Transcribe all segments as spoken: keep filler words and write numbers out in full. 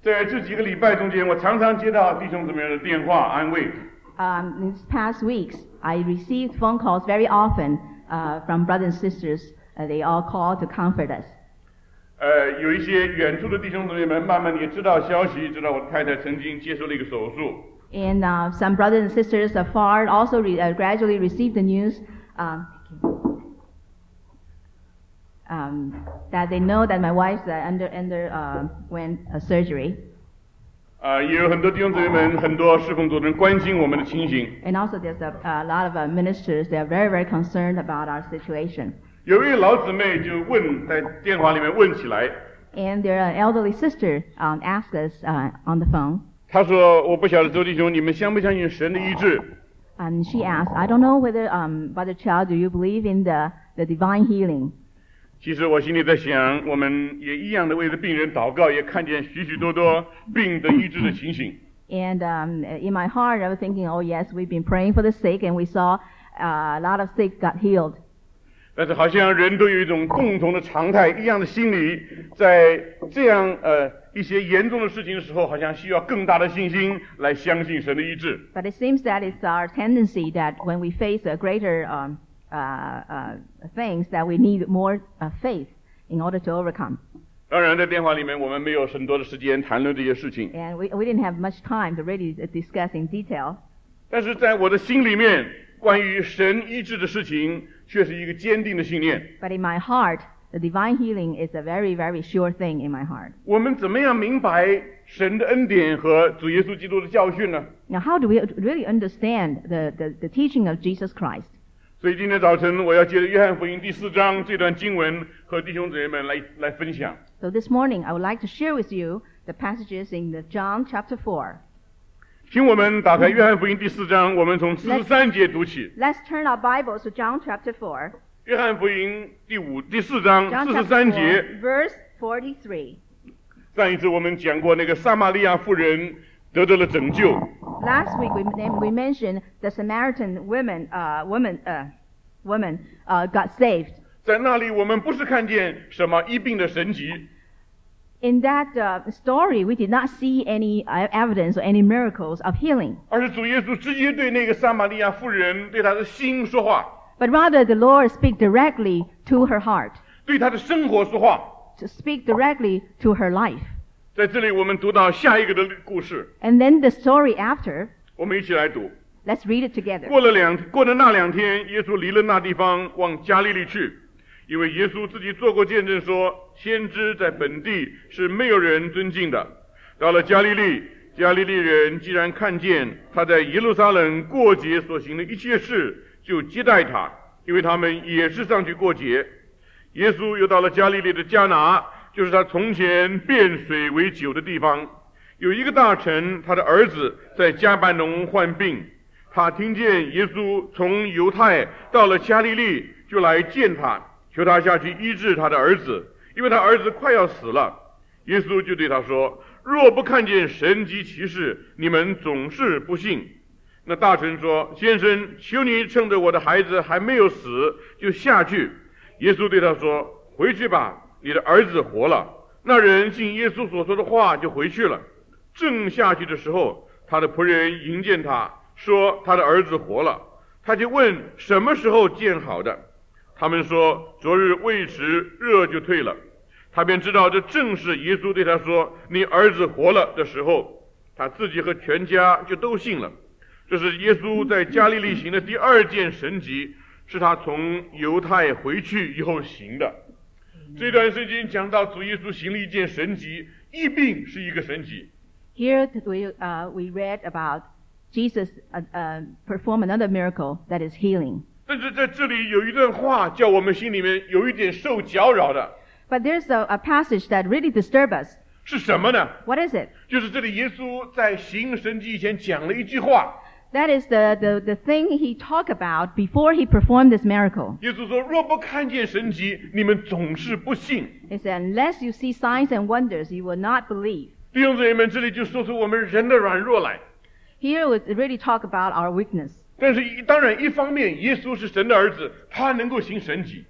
在这几个礼拜中间，我常常接到弟兄姊妹的电话安慰。 Um, in these past weeks, I received phone calls very often uh, from brothers and sisters. Uh, they all call to comfort us. 呃，有一些远处的弟兄姊妹们，慢慢也知道消息，知道我的太太曾经接受了一个手术。 And uh, some brothers and sisters afar also re- uh, gradually received the news um, um, that they know that my wife uh, under under uh, went a surgery. 啊，也有很多弟兄姊妹们，很多侍奉组的人关心我们的情形。 And also there's a, a lot of uh, ministers, they are very, very concerned about our situation. 有一位老姊妹就问，在电话里面问起来。 And their uh, elderly sister um, asked us uh, on the phone. 她说：“我不晓得周弟兄，你们相不相信神的医治？” And she asked, "I don't know whether, um, Brother Child, do you believe in the the divine healing?" 其实我心里在想，我们也一样的为着病人祷告，也看见许许多多病的医治的情形。 And um, in my heart, I was thinking, "Oh yes, we've been praying for the sick, and we saw uh, a lot of sick got healed." 但是好像人都有一种共同的常态，一样的心理，在这样呃一些严重的事情的时候，好像需要更大的信心来相信神的医治。 But it seems that it's our tendency that when we face a greater um, uh, uh, things, that we need more uh, faith in order to overcome. 当然，在电话里面我们没有很多的时间谈论这些事情。 And we we didn't have much time to really discuss in detail. 但是在我的心里面，关于神医治的事情，却是一个坚定的信念。 But in my heart, the divine healing is a very, very sure thing in my heart. 我们怎么样明白神的恩典和主耶稣基督的教训呢？ Now, how do we really understand the, the, the teaching of Jesus Christ? 所以今天早晨我要借着约翰福音第四章这段经文和弟兄姊妹们来来分享。 So this morning, I would like to share with you the passages in the John chapter four. 请我们打开约翰福音第四章，我们从四十三节读起。 Let's turn our Bibles to John chapter four. 约翰福音第五第四章 John 四十 chapter 三 four, 节。 verse forty-three. 上一次我们讲过那个撒玛利亚妇人得到了拯救。 Last week we, we mentioned the Samaritan women, uh, woman, uh, woman uh, got saved. 在那里我们不是看见什么医病的神迹。 In that uh, story, we did not see any uh, evidence or any miracles of healing. 而是主耶稣直接对那个撒玛利亚妇人对她的心说话， But rather, the Lord speak directly to her heart, 对她的生活说话。 to speak directly to her life. 在这里我们读到下一个的故事， And then the story after, 我们一起来读。 let's read it together. 过了两过了那两天，耶稣离了那地方，往加利利去，因为耶稣自己做过见证说，先知在本地是没有人尊敬的。到了加利利，加利利人既然看见他在耶路撒冷过节所行的一切事，就接待他，因为他们也是上去过节。耶稣又到了加利利的迦拿，就是他从前变水为酒的地方。有一个大臣，他的儿子在迦百农患病，他听见耶稣从犹太到了加利利，就来见他，求他下去医治他的儿子，因为他儿子快要死了。耶稣就对他说：若不看见神迹奇事，你们总是不信。那大臣说：先生，求你趁着我的孩子还没有死，就下去。耶稣对他说：回去吧，你的儿子活了。那人信耶稣所说的话，就回去了。正下去的时候，他的仆人迎见他，说他的儿子活了。他就问什么时候见好的，他们说昨日未时，热就退了。他便知道这正是耶稣对他说你儿子活了的时候，他自己和全家就都信了。这是耶稣在加利利行的第二件神迹，是他从犹太回去以后行的。这段圣经讲到主耶稣行了一件神迹，疫病是一个神迹。 Here we, uh, we read about Jesus uh, uh, perform another miracle that is healing. 但是在这里有一段话叫我们心里面有一点受搅扰的。 But there's a, a passage that really disturbs us. 是什么呢？ What is it? 就是这里耶稣在行神迹以前讲了一句话。 That is the, the, the thing he talked about before he performed this miracle. 耶稣说：若不看见神迹，你们总是不信。 He said, unless you see signs and wonders, you will not believe. 弟兄姊妹们，这里就说出我们人的软弱来。 Here we really talk about our weakness. 但是当然一方面，耶稣是神的儿子，他能够行神迹。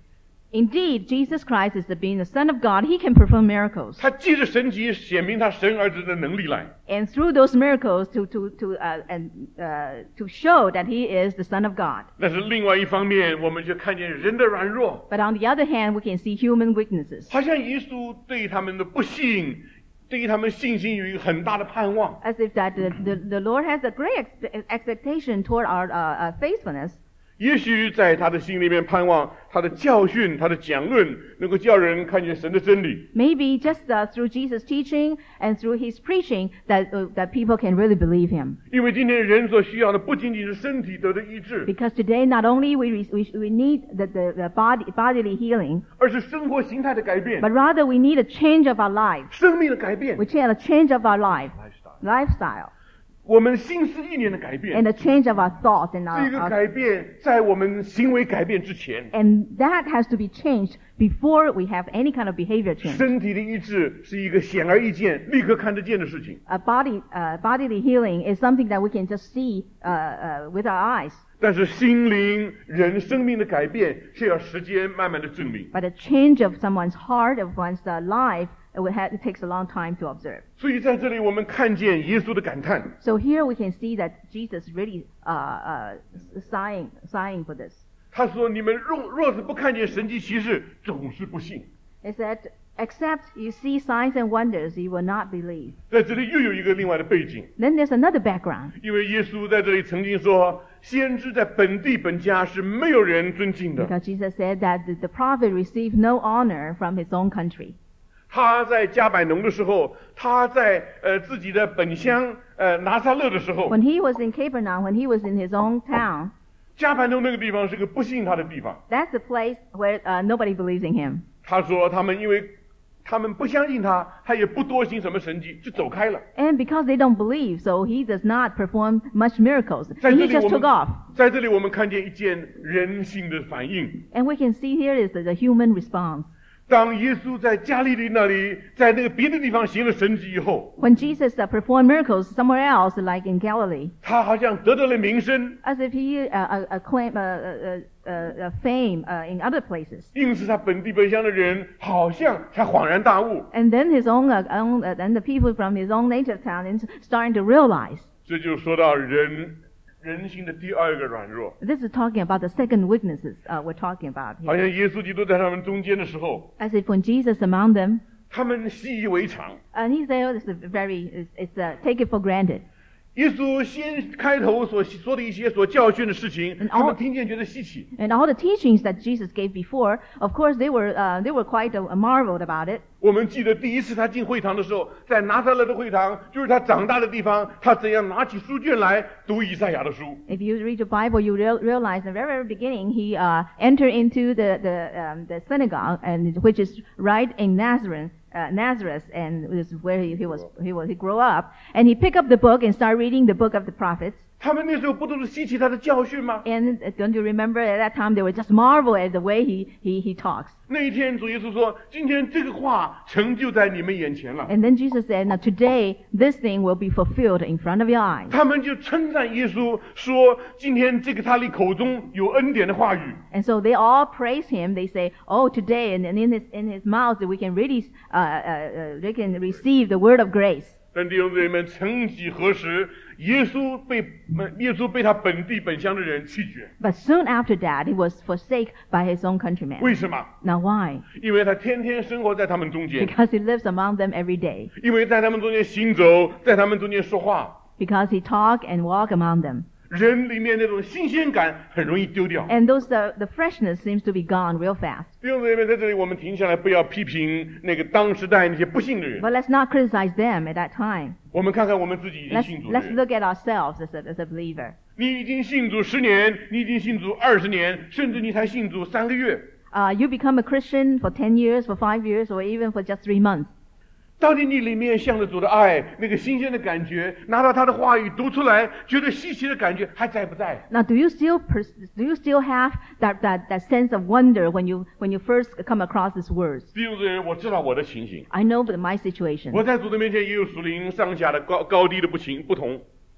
Indeed, Jesus Christ is the being the Son of God. He can perform miracles. 他借着神迹显明他神儿子的能力来。 And through those miracles to, to, to, uh, and, uh, to show that he is the Son of God. 但是另外一方面，我们却看见人的软弱， But on the other hand, we can see human weaknesses. 好像耶稣对他们的不信，对于他们信心有一个很大的盼望。 As if that the, the, the Lord has a great ex- expectation toward our uh, uh, faithfulness. 也许在他的心里面盼望他的教训、他的讲论能够叫人看见神的真理。 Maybe just uh, through Jesus' teaching and through his preaching that, uh, that people can really believe him. 因为今天人所需要的不仅仅是身体得的医治， Because today not only we, re- we, we need the, the, the body, bodily healing, 而是生活形态的改变， but rather we need a change of our life. 生命的改变， We need a change of our life, lifestyle, 我们心思意念的改变。 and a change of our thoughts and 这 our, 个 our 改变在我们行为改变之前， and that has to be changed before we have any kind of behavior change. 身体的医治是一个显而易见、立刻看得见的事情。 A body, uh, bodily healing is something that we can just see uh, uh, with our eyes. 但是心灵、人生命的改变是要时间慢慢的证明。 But a change of someone's heart, of one's uh, life, it, will have, it takes a long time to observe. 所以在这里我们看见耶稣的感叹。 So here we can see that Jesus really uh, uh, sighing, sighing for this. 他说：“你们若若是不看见神迹奇事，总是不信。” He said, except you see signs and wonders, you will not believe. 在这里又有一个另外的背景， Then there's another background. 因为耶稣在这里曾经说，先知在本地本家是没有人尊敬的。 Because Jesus said that the, the prophet received no honor from his own country. 他在加百农的时候，他在呃自己的本乡呃拿撒勒的时候， When he was in Capernaum, when he was in his own town, 加百农那个地方是个不信他的地方。 that's the place where uh, nobody believes in him. 他说他们因为他们不相信他，他也不多行什么神迹，就走开了。 And because they don't believe, so he does not perform much miracles. 在 And 这 he 里我 just 们 took off. 在这里我们看见一件人性的反应。 And we can see here is the, the human response. 当耶稣在加利利那里，在那个别的地方行了神迹以后， When Jesus uh, performed miracles somewhere else, like in Galilee, 他好像得到了名声， as if he uh, uh, acclaimed uh, uh, uh, uh, fame uh, in other places. 因此他本地本乡的人好像才恍然大悟。 And then his own, uh, own uh, and the people from his own native town is starting to realize. 这就说到人人性的第二个软弱。 This is talking about the second weaknesses uh, we're talking about 好 here. 像耶稣基督在他们中间的时候， As if when Jesus among them, 他们习以为常。 and he said, oh, it's a very, it's, it's uh, take it for granted. 耶稣先开头所说的一些所教训的事情， And 他们 all- 听见觉得稀奇。 And all the teachings that Jesus gave before, of course, they were, uh, they were quite uh, marveled about it. 我们记得第一次他进会堂的时候，在拿撒勒的会堂，就是他长大的地方，他怎样拿起书卷来读以赛亚的书。 If you read the Bible, you real, realize in the very, very beginning, he uh, entered into the, the, um, the synagogue, and which is right in Nazareth, uh, Nazareth, and is where he, he was, he was, he grew up. And he picked up the book and started reading the book of the prophets. 他们那时候不都是稀奇他的教训吗？ And uh, don't you remember at that time they were just marvel at the way he, he, he talks. 那一天主耶稣说：“今天这个话成就在你们眼前了。” And then Jesus said, now today this thing will be fulfilled in front of your eyes. 他们就称赞耶稣说：“今天这个他的口中有恩典的话语。” And so they all praise him. They say, oh, today, and, and in his, in his mouth we can really, uh, uh, uh, they can receive the word of grace. 但弟兄姊妹们，曾几何时，耶稣被耶稣被他本地本乡的人弃绝。 But soon after that, he was forsaken by his own countrymen. 为什么？ Now why? 因为他天天生活在他们中间， Because he lives among them every day. 因为在他们中间行走，在他们中间说话， Because he talk and walk among them. 人里面那种新鲜感很容易丢掉。 And those, uh, the freshness seems to be gone real fast. 弟兄姊妹，在这里我们停下来，不要批评那个当时代那些不信的人。 But let's not criticize them at that time. 我们看看我们自己已经 Let's, 信主的 let's 人。 look at ourselves as a, as a believer. 你已经信主十年，你已经信主二十年，甚至你才信主三个月。 Uh, you become a Christian for ten years, for five years, or even for just three months. 到底你里面向着主的爱，那个新鲜的感觉，拿到他的话语读出来，觉得稀奇的感觉还在不在？ Now, do you still pers- do you still have that, that, that sense of wonder when you when you first come across these words? 弟兄姊妹，我知道我的情形， I know that my situation. 我在主的面前也有属灵上下的高高低的不情不同。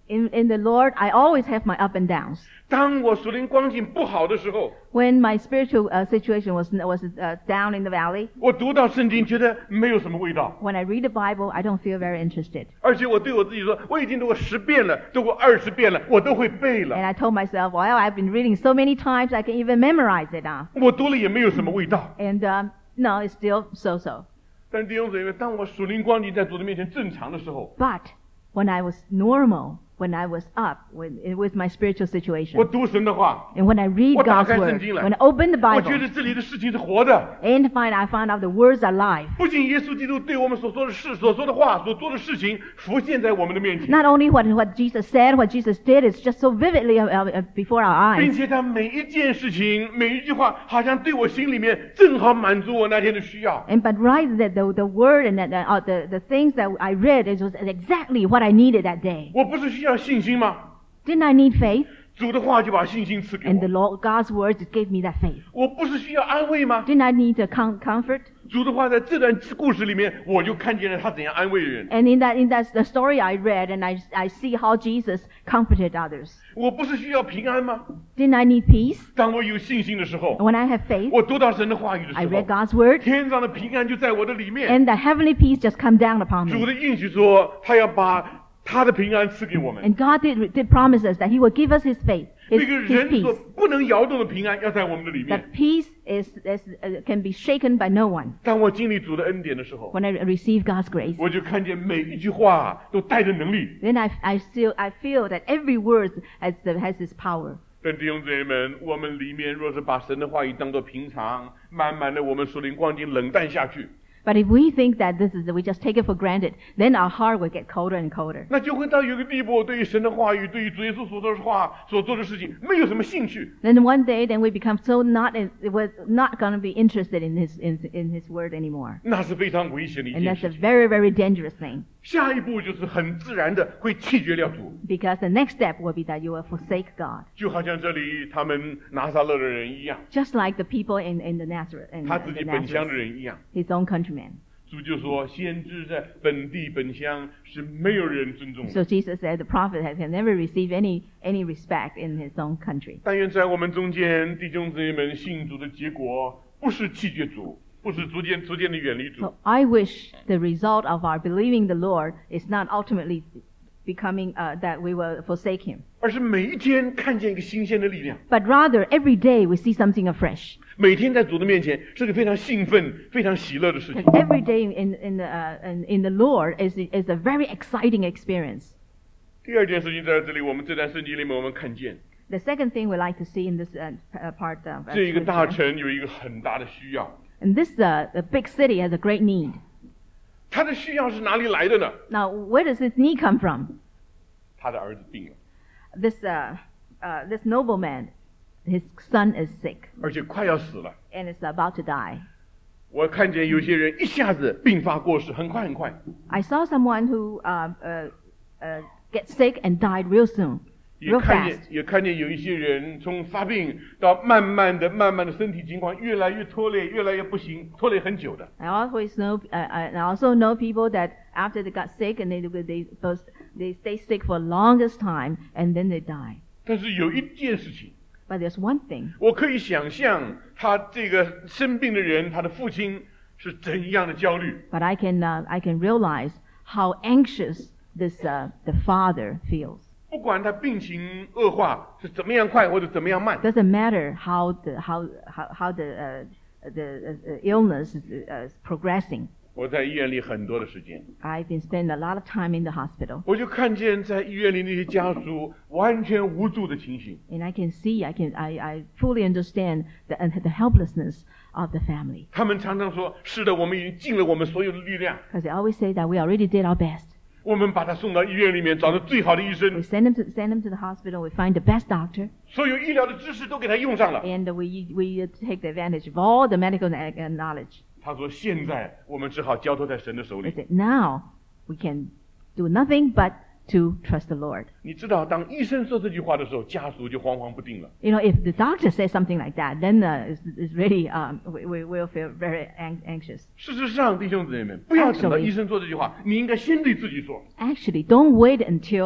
In, in the Lord, I always have my up and downs. 当我属灵光景不好的时候， When my spiritual uh, situation was was uh, down in the valley, 我读到圣经觉得没有什么味道， when I read the Bible, I don't feel very interested. 而且我对我自己说，我已经读过十遍了，读过二十遍了，我都会背 And 了。 I told myself, well, I've been reading so many times, I can even memorize it now. 我读了也没有什么味道。 And um, no, it's still so-so. 但弟兄姊妹，当我属灵光景在主的面前正常的时候， But when I was normal, when I was up with, with my spiritual 我 situation, 读神的话， and when I read 我打 God's 开圣 Word, 经来， when I open the 我觉 Bible, 得这里的事情是活的。 and find I found out the words are live. 不仅耶稣基督对我们所说的事、所说的话、所做的事情浮现在我们的面前， Not only what, what Jesus said, what Jesus did, it's just so vividly uh, uh, before our 并 eyes. 且他每一件事情、每一句话，好像对我心里面正好满足我那天的需要。 And but right, the, the, the word and the, uh, the, the things that I read, it was exactly what I needed that day. 我不是需要信心吗？ Didn't I need faith? 主的话就把信心赐给 And the 我。 Lord, God's words gave me that faith. 我不是需要安慰吗？ Didn't I need the com- comfort? 主的话在这段故事里面，我就看见了他怎样安慰人。 And in that, in that the story I read, and I, I see how Jesus comforted others. 我不是需要平安吗？ Didn't I need peace? 当我有信心的时候， When I have faith, 我读到神的话语的 I 时 read 候， God's word, 天上的平安就在我的里面。 and the heavenly peace just come down upon 主 me. 的应许说，他要把他的平安赐给我们。 And God did, did promise us that He would give us His faith, His, 那个 his 人所 peace. 不能摇动的平安，要在我们的里面。 That peace is, is uh, can be shaken by no one. 当我经历主的恩典的时候， When I receive God's grace, 我就看见每一句话都带着能力。 then I, I still I feel that every word has the, has this power. 但弟兄姊妹们，我们里面若是把神的话语当作平常，慢慢的我们属灵光景冷淡下去， But if we think that this is we just take it for granted, then our heart will get colder and colder. 那就会到有个地步，对于神的话语，对于主耶稣所说的话、所做的事情，没有什么兴趣。 Then one day, then we become so not in, we're not going to be interested in His in, in His word anymore, 那是非常危险的一 and 件 that's a 事情。 very very dangerous thing. 下一步就是很自然的会弃绝了主， Because the next step will be that you will forsake God, 就好像这里他们拿撒勒的人一样， just like the people in, in the Nazareth, in 他 the 自己本乡的 Nazareth, 人一样。 His own countrymen. 主就说，先知在本地本乡是没有人尊重的。 So Jesus said the prophet has can never receive any any respect in his own country. 但愿在我们中间弟兄姊妹们信主的结果，不是弃绝主，不是逐渐逐渐的远离主， So I wish the result of our believing the Lord is not ultimately becoming uh, that we will forsake Him, 而是每一天看见一个新鲜的力量， but rather every day we see something afresh. 每天在主的面前是个非常兴奋、非常喜乐的事情 Because。every day in in the uh, in, in the Lord is is a very exciting experience. 第二件事情在这里，我们这段圣经里面我们看见， The second thing we like to see in this uh, uh, part of uh, 这一个大 scripture, 城有一个很大的需要， and this uh, the big city has a great need. 他的需要是哪里来的呢？ Now, where does this need come from? 他的儿子病了， This uh, uh, this nobleman, his son is sick 而且快要死了。 and is about to die. 我看见有些人一下子病发过世，很快很快。 I saw someone who uh, uh, uh, get sick and died real soon, 也 real 看见 fast. 也看见有一些人从发病到慢慢的、慢慢的身体情况越来越拖累，越来越不行，拖累很久的。 I always know. Uh, I I also know people that after they got sick and they they both, they stay sick for longest time and then they die. 但是有一件事情， But there's one thing 我可以想象他这个生病的人，他的父亲是怎样的焦虑。 but I can uh, I can realize how anxious this uh, the father feels. 不管他病情恶化是怎么样快或者怎么样慢， Doesn't matter how the how how, how the uh, the uh, illness is uh, progressing. 我在医院里很多的时间， I've been spending a lot of time in the hospital, 我就看见在医院里那些家属完全无助的情形。 and I can see, I can, I, I fully understand the uh, the helplessness of the family. 他们常常说：“是的，我们已经尽了我们所有的力量， Because they always say that we already did our best. 我们把他送到医院里面，找到最好的医 We 生， send them to send them to the hospital. We find the best doctor, 所有医疗的知识都给他用上了。 and we we take the advantage of all the medical uh, knowledge. ” 他说：“现在我们只好交托在神的手 They 里。 said, now we can do nothing but to trust the Lord. ” 你知道，当医生说这句话的时候，家属就惶惶不定了。 You know, if the doctor says something like that, then uh, it's, it's really um, we, we will feel very ang- anxious. 事实上，弟兄姊妹们，不要等到医生说这句话，你应该先对自己说。 Actually, don't wait until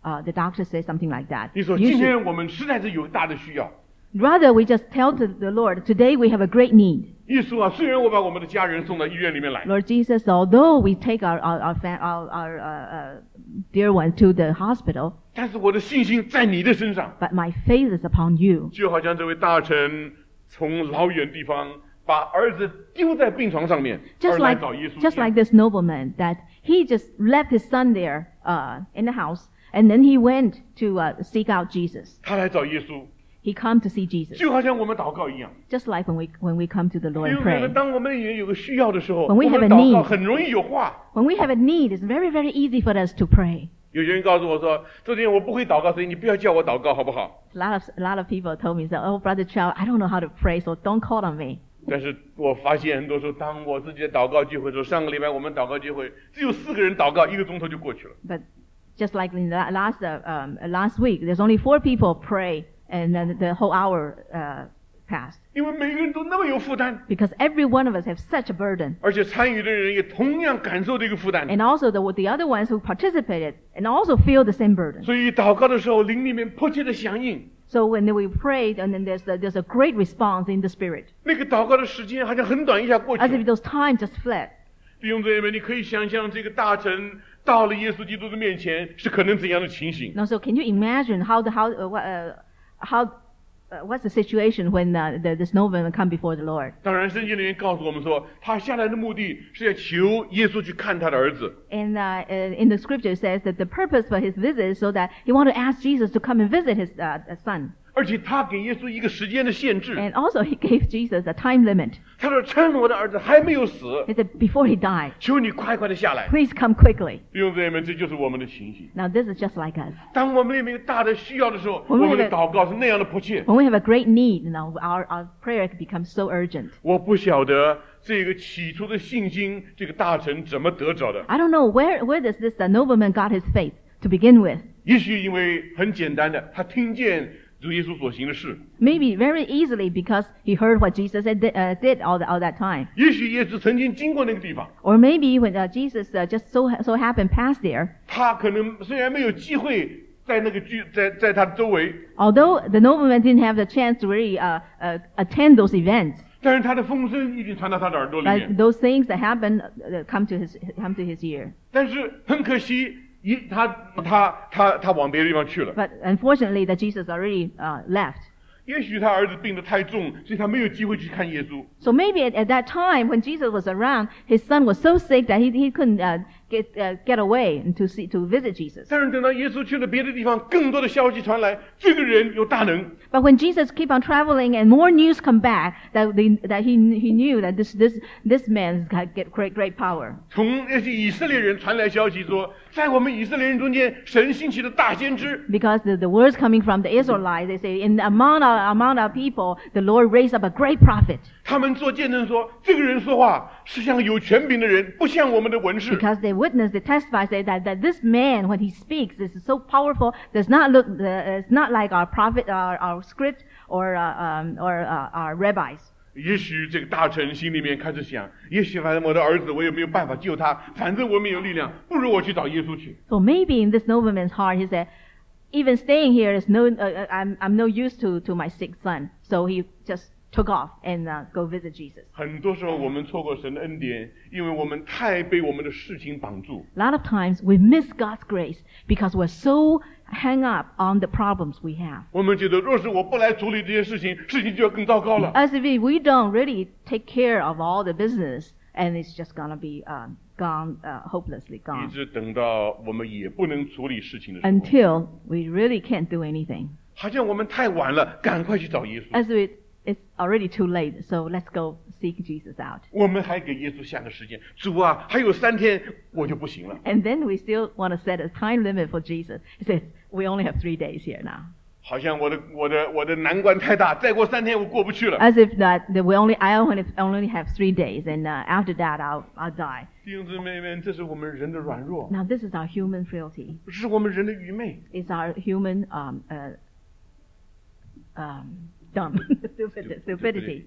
uh, the doctor says something like that. 你说 You 今 should- 天我们实在是有大的需要。 rather, we just tell to the Lord, today we have a great need. 耶稣啊，虽然我把我们的家人送到医院里面来， Lord Jesus, although we take our our our, fam- our, our uh, uh, dear ones to the hospital, 但是我的信心在你的身上， but my faith is upon you. 就好像这位大臣从老远地方把儿子丢在病床上面， Just 而来 like 找耶稣一 just 样。 like this nobleman, that he just left his son there uh, in the house, and then he went to uh, seek out Jesus. 他来找耶稣， He come to see Jesus, 就好像我们祷告一样。 just like when we when we come to the 因 Lord 为 and 我们 pray. 当我们也有个需要的时候， When we 我 have 们 a 祷告 need 很容易有话。 When we have a need, it's very very easy for us to pray. 有些人告诉我说：“昨天我不会祷告，所以你不要叫我祷告，好不好 A lot of a lot of people told me, so, "Oh, Brother Chow, I don't know how to pray, so don't call on me." ？” 但是我发现很多时候，当我自己的祷告聚会的时候，上个礼拜我们祷告聚会只有四个人祷告，一个钟头就过去了。 But just like in the last uh, um, last week, there's only four people pray, and then the whole hour uh, passed 因为每个人都那么有负担， because every one of us have such a burden, 而且参与的人也同样感受这个负担。 and also the the other ones who participated and also feel the same burden. 所以祷告的时候，灵里面迫切的响应。 So when we prayed, and then there's a, there's a great response in the spirit, 那个祷告的时间好像很短，一下过去 as if 了。 those time just fled. 弟兄姊妹们，你可以想象这个大臣到了耶稣基督的面前是可能怎样的情形？ Now, so can you imagine how the how uh, what, uh, how uh, what's the situation when uh, the, this nobleman come before the Lord? 当然，圣经里面告诉我们说，他下来的目的是要求耶稣去看他的儿子。 And uh, uh, in the scripture it says that the purpose for his visit is so that he wanted to ask Jesus to come and visit his uh, uh, son. 而且他给耶稣一个时间的限制， And also he gave Jesus a time limit. 他说：“趁我的儿子还没有死， He said, before he died, 求你快快的下来。 please come quickly. ” 弟兄姊妹们，这就是我们的情形。 Now this is just like us. 当我们里面有大的需要的时候，我我们那个们的祷告是那样的迫切。 When we have a great need, you know, our, our prayer becomes so urgent. 我不晓得这个起初的信心，这个大臣怎么得着的？ I don't know where, where does this uh, nobleman got his faith to begin with. 也许因为很简单的，他听见主耶稣所行的事； Maybe very easily because he heard what Jesus had, uh, did all, the, all that time. 也许耶稣曾经经过那个地方， Or maybe when uh, Jesus uh, just so so happened past there, 他可能虽然没有机会在那个聚在在他的周围， although the nobleman didn't have the chance to really uh, uh, attend those events, 但是他的风声已经传到他的耳朵里 but 面。 those things that happen uh, come to his come to his ear. 但是很可惜，一他他他他往别的地方去了。 But unfortunately, that Jesus already uh, left. 也许他儿子病得太重，所以他没有机会去看耶稣。 So maybe at, at that time when Jesus was around, his son was so sick that he, he couldn't uh, get uh, get away and to see to visit Jesus. 但是等到耶稣去了别的地方，更多的消息传来，这个人有大能。 But when Jesus keep on traveling and more news come back, that they, that he he knew that this this this man's got get great great power. 从那些以色列人传来消息说，在我们以色列人中间，神兴起了大先知。 Because the, the words coming from the Israelites, they say, in among our among our people, the Lord raised up a great prophet. 他们做见证说，这个人说话是像有权柄的人，不像我们的文士。 Because they witness, they testify, say that, that this man, when he speaks, is so powerful, does not look, uh, it's not like our prophet, our, our script, or uh, um, or uh, our rabbis. 也许这个大臣心里面开始想，也许反正我的儿子，我也没有办法救他，反正我没有力量，不如我去找耶稣去。 So maybe in this nobleman's heart, he said, even staying here is no, uh, I'm I'm no use to to my sick son. So he just took off and uh, go visit Jesus. 很多时候我们错过神的恩典，因为我们太被我们的事情绑住。 A lot of times we miss God's grace because we're so hang up on the problems we have. 我们觉得，若是我不来处理这些事情，事情就要更糟糕了。 As if we don't really take care of all the business, and it's just gonna be um, gone, uh, hopelessly 一 gone, 直等到我们也不能处理事情的时候， until we really can't do anything. 好像我们太晚了，赶快去找耶稣。 As if it, it's already too late, so let's go seek Jesus out. 我们还给耶稣下个时间，主啊，还有三天我就不行了。 And then we still want to set a time limit for Jesus. He says, we only have three days here now. 好像我的我的我的难关太大，再过三天我过不去了。 As if that, that we only, I only, only have three days, and uh, after that I'll, I'll die. 弟兄姊妹们，这是我们人的软弱， Now this is our human frailty. 这是我们人的愚昧。 It's our human um, uh, um, dumb, stupid, stupidity.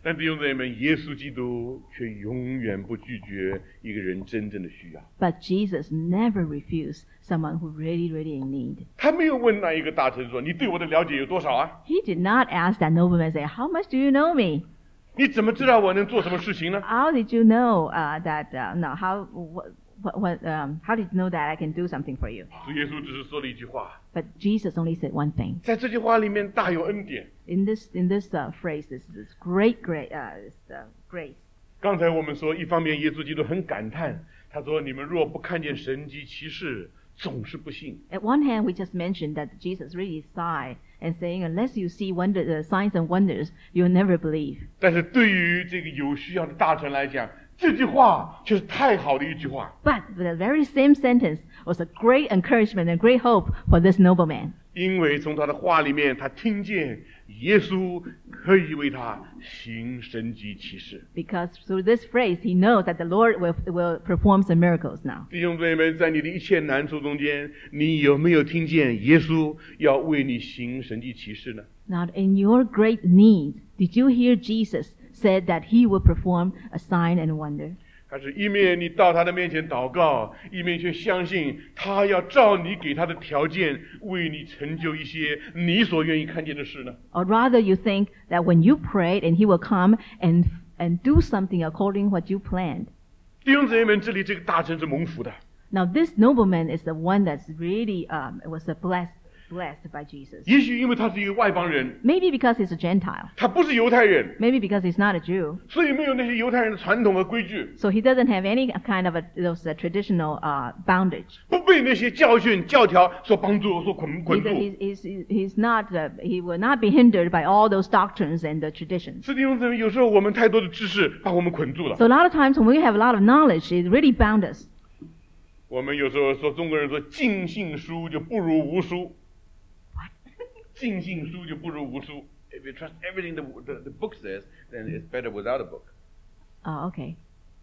但弟兄姊妹们，耶稣基督却永远不拒绝一个人真正的需要。 But Jesus never refused someone who really, really in need. 他没有问那一个大臣说：“你对我的了解有多少啊？ He did not ask that nobleman, say, how much do you know me? 你怎么知道我能做什么事情呢？” How did you know uh, that, uh, no, how, what, what, what, um, how did you know that I can do something for you? 主耶稣只是说了一句话， But Jesus only said one thing. 在这句话里面大有恩典。 In this, in this uh, phrase, this, this great, great, uh, this, uh, grace. 刚才我们说，一方面耶稣基督很感叹，他说：“你们若不看见神迹奇事，总是不信。” At one hand, we just mentioned that Jesus really sighed and saying, unless you see wonder, uh, signs and wonders, you'll never believe. 但是对于这个有需要的大臣来讲，这句话却是太好的一句话。 But the very same sentence was a great encouragement and great hope for this nobleman. 因为从他的话里面，他听见耶稣可以为他行神迹奇事。 Because through this phrase, he knows that the Lord will, will perform some miracles now. 弟兄姊妹们，在你的一切难处中间，你有没有听见耶稣要为你行神迹奇事呢？ Now, in your great need, did you hear Jesus said that he will perform a sign and a wonder? 还是一面你到他的面前祷告，一面却相信他要照你给他的条件，为你成就一些你所愿意看见的事呢？ Or rather, you think that when you prayed and he will come and, and do something according what you planned. 弟兄姊妹们，这里这个大臣是蒙福的。 Now, this nobleman is the one that's really um, was a blessed, blessed by Jesus. 也许因为他是一个外邦人， Maybe because he's a Gentile. 他不是犹太人， Maybe because he's not a Jew. 所以没有那些犹太人的传统和规矩， So he doesn't have any kind of a, those uh, traditional uh, bondage. 不被那些教训教条所帮助、所捆捆 He's, 住。 he's, he's, he's not, uh, he will not be hindered by all those doctrines and the traditions. 是弟兄姊妹，有时候我们太多的知识把我们捆住了。 So a lot of times when we have a lot of knowledge, it really bound us. 我们有时候说中国人说尽信书就不如无书，尽信书就不如无书。If you trust everything the, the, the book says, then it's better without a book. Oh, okay.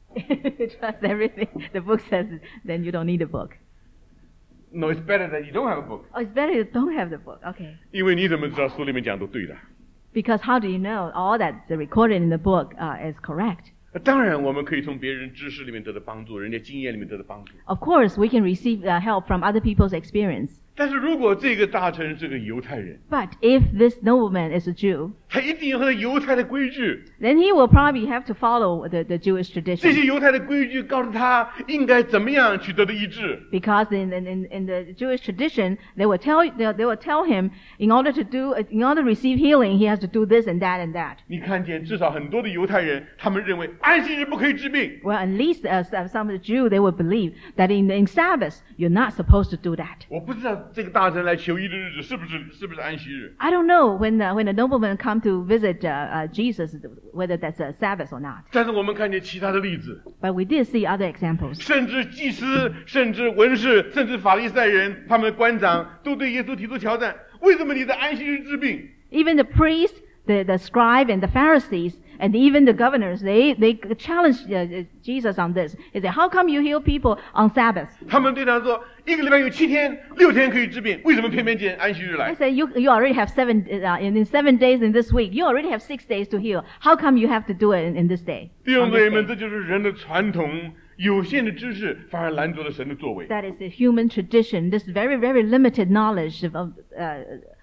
Trust everything the book says, then you don't need a book. No, it's better that you don't have a book. Oh, it's better you don't have the book. Okay. 因为你怎么知道书里面讲都对的？ Because how do you know all that's recorded in the book uh, is correct? 当然，我们可以从别人知识里面得到帮助，人家经验里面得到帮助。 Of course, we can receive uh, help from other people's experience. 但是如果这个大臣是个犹太人， But if this nobleman is a Jew, 他一定有他的犹太的规矩。 then he will probably have to follow the, the Jewish 这 tradition. 些犹太的规矩告诉他应该怎么样取得的医治。 Because in, in, in the Jewish tradition, they will tell they, they will tell him in order to do in order to receive healing, he has to do this and that and that. 你看见至少很多的犹太人，他们认为安息日不可以治病。 Well, at least uh, some of the Jews they would believe that in in Sabbath you're not supposed to do that. 我不知道这个大臣来求医的日子是不是是不是安息日。 I don't know when the, when the nobleman come to visit uh, uh, Jesus whether that's a Sabbath or not. 但是我们看见其他的例子， But we did see other examples. 甚至祭司、甚至文士、甚至法利赛人，他们的官长都对耶稣提出挑战：为什么你在安息日治病？ Even the priest, the, the scribe, and the Pharisees, and even the governors, they, they challenged uh, Jesus on this. They said, how come you heal people on Sabbath? 他们对他说：一个礼拜有七天、六天可以治病，为什么偏偏拣安息日 They 来？ say, you, you already have seven, uh, in, in seven days in this week, you already have six days to heal. How come you have to do it in, in this day? 弟兄 on 姊妹 this 们， day? 这就是人的传统，有限的知识反而拦住了神的作为。 That is the human tradition, this very, very limited knowledge of, of uh,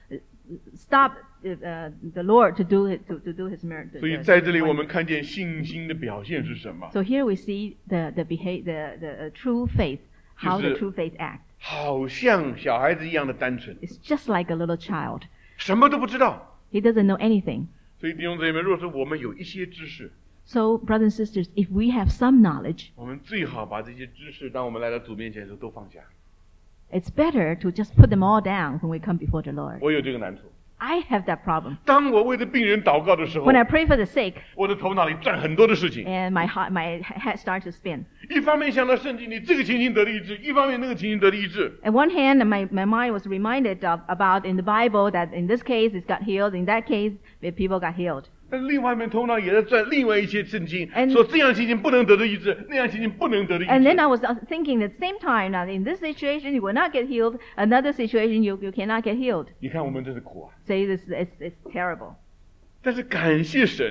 stop uh, the Lord to do it, to, to do his miracle. 所以在这里我们看见信心的表现是什么？ So here we see the, the, behavior, the, the uh, true faith, how the 就是- true faith acts. 好像小孩子一样的单纯， It's just like a little child. 什么都不知道。 He doesn't know anything. 所以弟兄姊妹们，若是我们有一些知识， So, brothers and sisters, if we have some knowledge, 我们最好把这些知识，当我们来到主面前的时候都放下。 it's better to just put them all down when we come before the Lord. 我有这个难处。 I have that problem. 当我为着病人祷告的时候 When，I pray for the sick, 我的头脑里转很多的事情。 and my heart, my head starts to spin. 一方面想到圣经里这个情形得了医治，一方面那个情形得了医治。 On one hand, my, my mind was reminded of, about in the Bible that in this case it got healed, in that case the people got healed. 但是另外一面头脑也在转另外一些圣经， And- 说这样情形不能得的医治，那样情形不能得的医 And then 治。 I was uh, thinking at the same time, now in this situation you will not get healed, another situation you, you cannot get healed. 你看我们真是苦啊！ Say this, it's, it's terrible. 但是感谢神，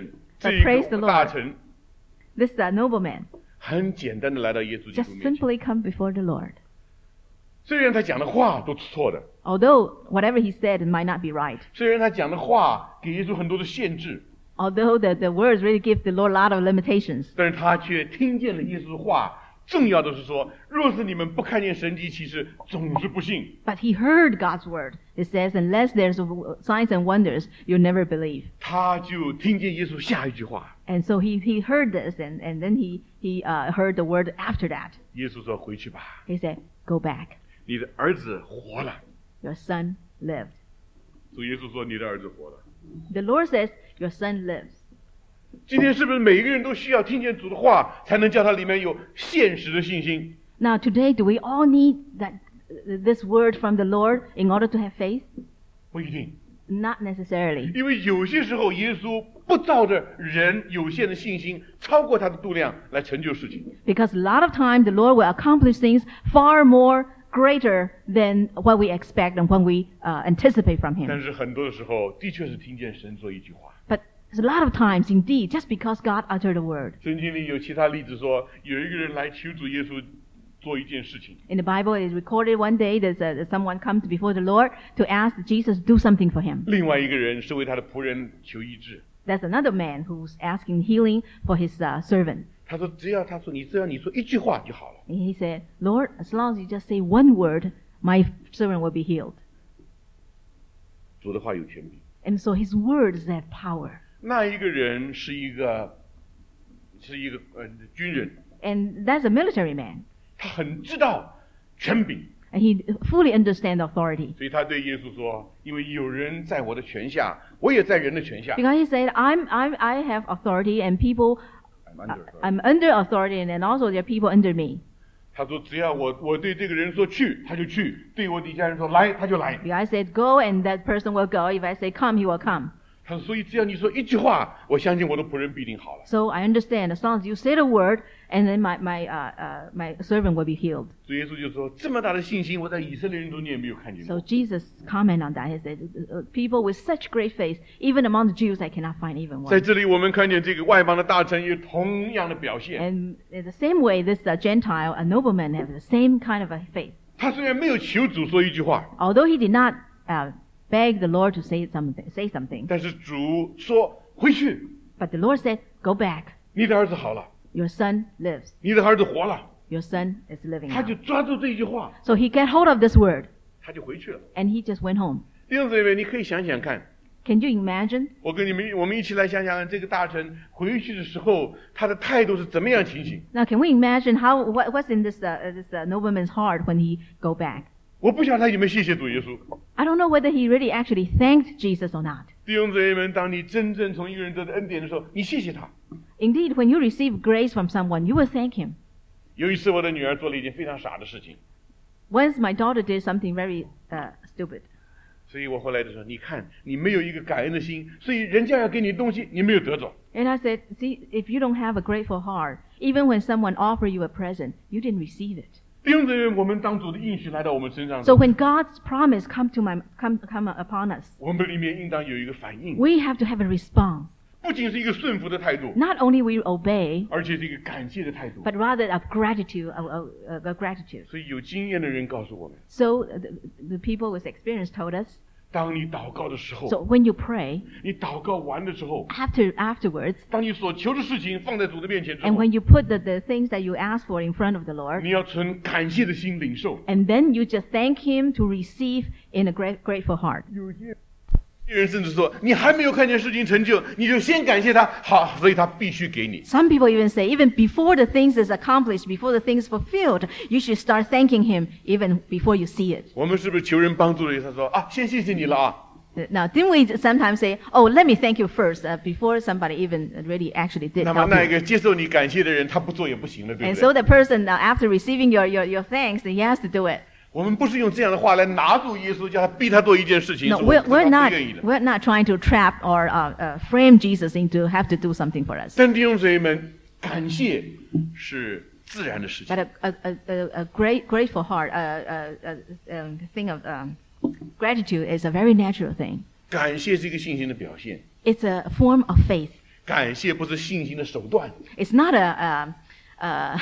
这 But 一 praise the 个大 Lord. 臣 This uh, nobleman 很简单的来到耶稣基 just 督面前， simply come before the Lord. 虽然他讲的话都是错的， Although whatever he said it might not be right. 虽然他讲的话给耶稣很多的限制， Although the, the words really give the Lord a lot of limitations. 但是他却听见了耶稣的话。重要的是说，若是你们不看见神迹奇事，总是不信。 But he heard God's word. It says, unless there's signs and wonders, you'll never believe. 他就听见耶稣下一句话， And so he, he heard this, and, and then he, he uh, heard the word after that. 耶稣说：“回去吧， He said, go back. 你的儿子活了。 Your son lived. ” 主耶稣说：“你的儿子活了。” The Lord says, your son lives. 今天是不是每一个人都需要听见主的话，才能叫他里面有现实的信心？ Now today, do we all need that this word from the Lord in order to have faith? 不一定， Not necessarily. 因为有些时候耶稣不照着人有限的信心，超过他的度量来成就事情。 Because a lot of time the Lord will accomplish things far more greater than what we expect and what we uh, anticipate from 但 Him. 是很多的时候，的确是听见神说一句话。 But a lot of times, indeed, just because God uttered a word. 圣经里有其他例子说，有一个人来求主耶稣做一件事情， In the Bible, it is recorded one day that uh, someone comes before the Lord to ask Jesus do something for him. 另外一个人是为他的仆人求医治。 There's another man who's asking healing for his uh, servant. 他说：“只要他说你只要你说一句话就好了。 And he said, Lord, as long as you just say one word, my servant will be healed. ” 主的话有权柄。 And so his words have power. 那一个人是一个是一个呃军人， And that's a military man. 他很知道权柄， And he fully understands authority. 所以他对耶稣说：“因为有人在我的权下，我也在人的权下。 Because he said, I'm, I'm, I have authority and people, I'm under authority. I'm under authority and also there are people under me. 他说：“只要我我对这个人说去，他就去；对我底下人说来，他就来。 Because I said go and that person will go. If I say come, he will come. 他说：“所以只要你说一句话，我相信我的仆人必定好了。 So I understand. As long as you say the word, and then my, my, uh, uh, my servant will be healed. ” 主耶稣就说：“这么大的信心，我在以色列人中间也没有看见 So 过。 Jesus comment on that. He said, uh, people with such great faith, even among the Jews, I cannot find even 在 one. 这里，我们看见这个外邦的大臣有同样的表现。 And in the same way, this uh, Gentile, a nobleman, has the same kind of a faith. 他虽然没有求主说一句话， Although he did not uh, beg the Lord to say something, say something, 但是主说回去， but the Lord said, go back. 你的儿子好了， Your son lives. 你的儿子活了。 Your son is living 他 now. 就抓住这一句话， So he get hold of this word, 他就回去了。 and he just went home. 弟兄姊妹，你可以想想看， Can you imagine? 我跟你们，我们一起来想想看，这个大臣回去的时候，他的态度是怎么样情形？ Now, can we imagine how what, what's in this uh, this uh, nobleman's heart when he go back? 我不晓得他有没有谢谢主耶稣。 I don't know whether he really actually thanked Jesus or not. 弟兄姊妹们，当你真正从一个人得到恩典的时候，你谢谢他。 Indeed, when you receive grace from someone, you will thank him. 有一次，我的女儿做了一件非常傻的事情， Once my daughter did something very uh, stupid. 所以我后来就说：“你看，你没有一个感恩的心，所以人家要给你东西，你没有得着。 And I said, see, if you don't have a grateful heart, even when someone offer you a present, you didn't receive it. 弟兄姊妹，我们当主的应许来到我们身上的时 So 候， when God's promise come to my come come upon us, 我们里面应当有一个反应， we have to have a response. 不仅是一个顺服的态度， Not only we obey, 而且是一个感谢的态度。 but rather of gratitude, of, of, of gratitude. 所以有经验的人告诉我们， So uh, the, the people with experience told us. 当你祷告的时候， So when you pray, 你祷告完的时候， after afterwards, 当你所求的事情放在主的面前之 and 后， when you put the, the things that you ask for in front of the Lord, 你要存感谢的心领受。 and then you just thank Him to receive in a great, grateful heart. 有些人甚至说，你还没有看见事情成就，你就先感谢他，好，所以他必须给你。 Some people even say, even before the things is accomplished, before the things fulfilled, you should start thanking Him even before you see it. 我们是不是求人帮助的意思？他说啊，先谢谢你了啊。 Now, didn't we sometimes say, oh, let me thank you first, uh, before somebody even really actually did 那么 help 那一 you? 个接受你感谢的人，他不做也不行了，对 And 不 so 对？ the person, uh, after receiving your, your, your thanks, he has to do it. 我们不是用这样的话来拿住耶稣，叫他逼他做一件事情， No, 是我 we're, 们 we're 不 not 愿意的。 we're not trying to trap or uh, uh, frame Jesus into have to do something for us. 但弟兄姊妹们，感谢是自然的事情 But。a, a, a, a a great grateful heart, a, a, a, a thing of um, gratitude is a very natural thing. 感谢是一个信心的表现， It's a form of faith. 感谢不是信心的手段 It's not a, uh, uh,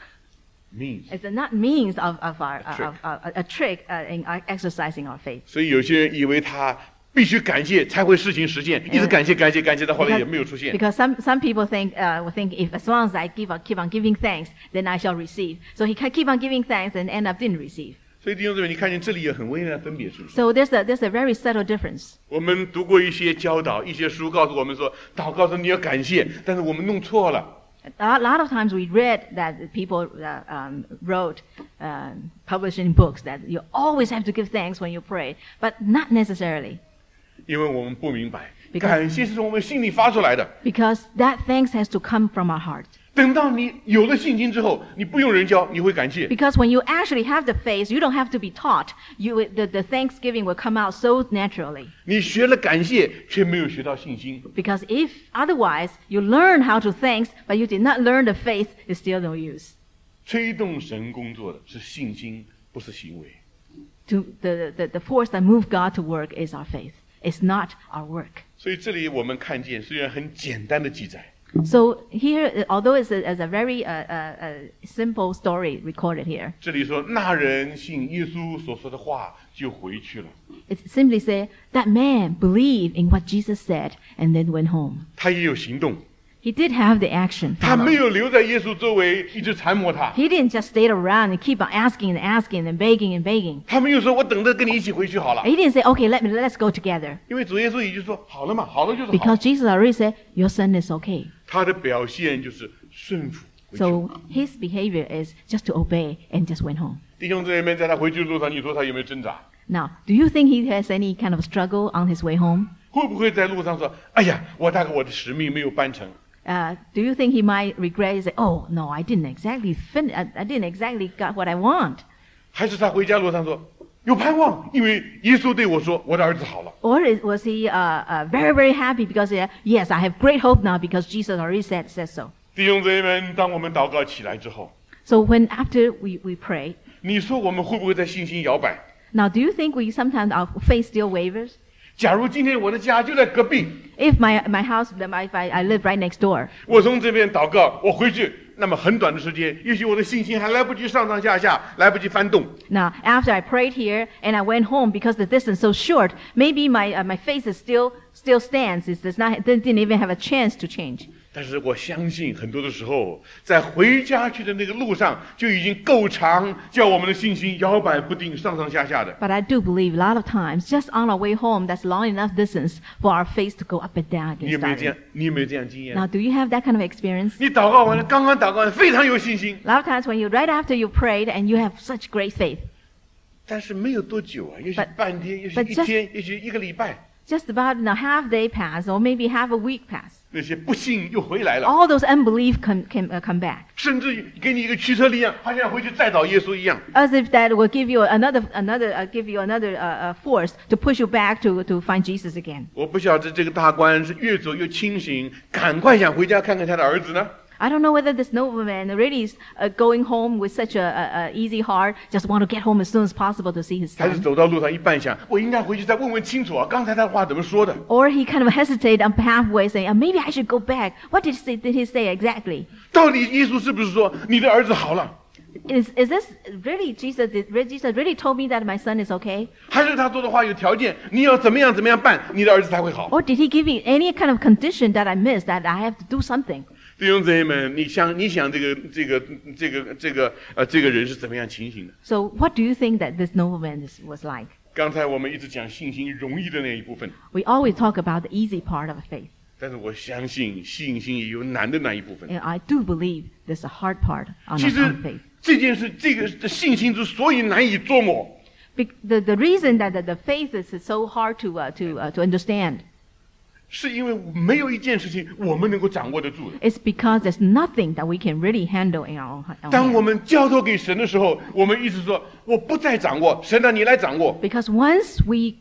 ，means。 it's not means of, of our A trick. of, of, a, a trick uh, in our exercising our faith. 所以有些人以为他必须感谢才会事情实现，一直感谢感谢感谢到后来也没有出现。 Because some some people think uh, will think if as long as I give on, keep on giving thanks, then I shall receive. So he can keep on giving thanks and end up didn't receive. 所以弟兄姊妹，你看见这里有很微妙的分别，是不是？ So there's a there's a very subtle difference. 我们读过一些教导，一些书告诉我们说，祷告时你要感谢，但是我们弄错了。 A lot of times we read that people uh, um, wrote, uh, published in books that you always have to give thanks when you pray, but not necessarily. 因为我们不明白， Because- 感谢是从我们心里发出来的。 Because that thanks has to come from our heart. 等到你有了信心之后，你不用人教，你会感谢。 Because when you actually have the faith, you don't have to be taught. You, the, the thanksgiving will come out so naturally. 你学了感谢，却没有学到信心。 Because if otherwise you learn how to thanks, but you did not learn the faith, it's still no use. 推动神工作的是信心，不是行为。 To the, the, the force that moves God to work is our faith. It's not our work. 所以这里我们看见，虽然很简单的记载， So here, uh, although it's a, it's a very uh, uh, uh, simple story recorded here, 这里说那人信耶稣所说的话，就回去了。 it simply says that man believed in what Jesus said and then went home. 他也有行动， He did have the action. 他 follow. 没有留在耶稣周围一直缠磨他。 He didn't just stay around and keep on asking and asking and begging and begging. 他没有说我等着跟你一起回去好了， He didn't say, okay, let me, let's go together. 因为主耶稣已经说好了嘛，好了就是好 Because。Jesus already said, your son is okay. 他的表现就是顺服回去。 So his behavior is just to obey and just went home. 弟兄姊妹，在他回去的路上，你说他有没有挣扎？ Now, do you think he has any kind of struggle on his way home? 会不会在路上说：“哎呀，我大概我的使命没有办成。 Uh, do you think he might regret and say, oh, no, I didn't exactly fin- I, I didn't exactly got what I want? ” 还是他回家路上说：“有盼望，因为耶稣对我说，我的儿子好了。 Or is, was he uh, uh, very, very happy because, uh, yes, I have great hope now because Jesus already said, said so. ” 弟兄姊妹们，当我们祷告起来之后， So when after we, we pray, 你说我们会不会在信心摇摆？ now do you think we sometimes our faith still wavers? 假如今天我的家就在隔壁， If my, my house, my, if I, I live right next door, 我从这边祷告，我回去，那么很短的时间，也许我的信心还来不及上上下下，来不及翻动。 now after I prayed here and I went home because the distance is so short, maybe my, uh, my faith is still, still stands. It does not, didn't even have a chance to change. 但是我相信，很多的时候，在回家去的那个路上，就已经够长，叫我们的信心摇摆不定，上上下下的。 But I do believe a lot of times, just on our way home, that's long enough distance for our faith to go up and down 你有 against 没有这样 starting.？ 你有没有这样经验？ Now, do you have that kind of experience? 你祷告完了，刚刚祷告完，非常有信心， A lot of times when you, right after you prayed and you have such great faith, 但是没有多久啊，也许 But- 半天，也许 but 一 just- 天，也许一个礼拜， just about you know, half day pass or maybe half a week pass. 那些不信又回来了， All those unbelief come, can, uh, come back. 甚至于给你一个驱车力量，好像回去再找耶稣一样。 As if that will give you another, another, uh, give you another uh, uh, force to push you back to, to find Jesus again. 我不晓得这个大官是越走越清醒，赶快想回家看看他的儿子呢， I don't know whether this nobleman really is uh, going home with such a, a, a easy heart, just want to get home as soon as possible to see his 还是 son. 走到路上一半想，我应该回去再问问清楚啊，刚才他的话怎么说的？ Or he kind of hesitate on halfway saying, oh, maybe I should go back. What did he say, did he say exactly? 到底耶稣是不是说你的儿子好了？ Is, is this really Jesus? Did Jesus really told me that my son is okay? 还是他说的话有条件，你要怎么样怎么样办，你的儿子才会好？ Or did he give me any kind of condition that I missed that I have to do something? 弟兄姊妹们，你想，你想这个这个这个这个呃这个人是怎么样情形的？ So what do you think that this nobleman is, was like? 刚才我们一直讲信心容易的那一部分， We always talk about the easy part of faith. 但是我相信信心也有难的那一部分。 And I do believe there's a hard part on, 其 our, 实 on faith. 这件事，这个的信心之所以难以捉摸， Be- the, the reason that the, the faith is so hard to, uh, to, uh, to understand 是因为没有一件事情我们能够掌握得住的。 is because there's nothing that we can really handle in our own, own 当我 hands. 们交托给神的时候，我们一直说我不再掌握，神啊，你来掌握。 Because once we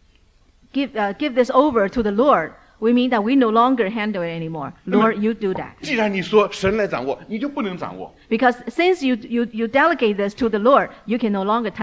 give, uh, give this over to the Lord, we mean that we no longer handle it anymore. Lord, you do that. 既然你说神来掌握，你就不能掌握。 Because since you, you, you delegate this to the Lord, you can no longer touch it.